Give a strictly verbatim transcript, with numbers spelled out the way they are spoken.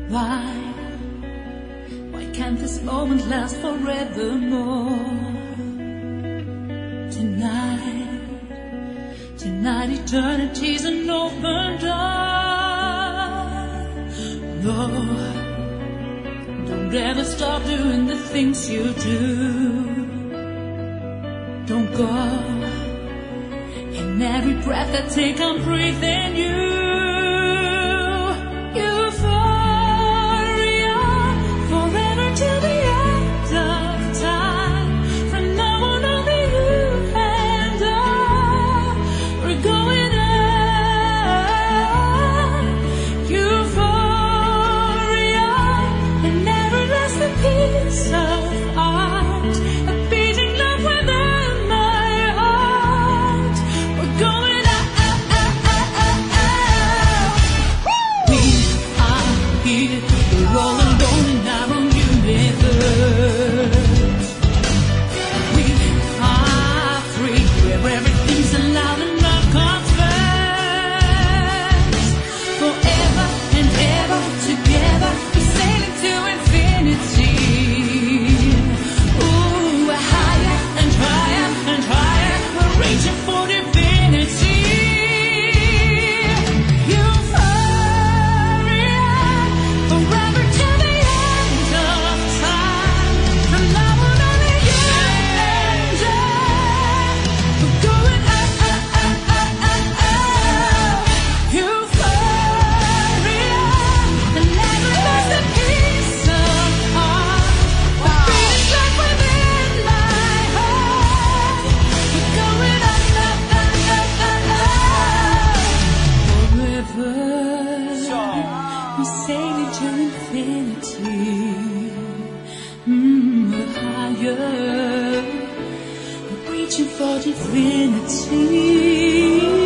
Why, why can't this moment last forevermore? Tonight, tonight eternity's an open door. No, don't ever stop doing the things you do. Don't go. In every breath I take, I'm breathing you. Euphoria, forever till the end of time. From now on, only you and I. We're going up. Euphoria, an everlasting piece of art. A beating love within my heart. We're going up, up, up, up, up, up. We are here, we're all alone in our own universe. We are free, where everything's allowed and love comes first. Forever and ever together, we're sailing to infinity. Ooh, we're higher and higher and higher, we're reaching for divinity. Euphoria, forever till the end of time. From now on, only you and I. We're going up, up, up, up, up, up. Euphoria, an everlasting piece of art. A beating love within my heart. We're going up, up, up, up, up, up. Forever, we sail into infinity. Mm, we're higher, we're reaching for divinity.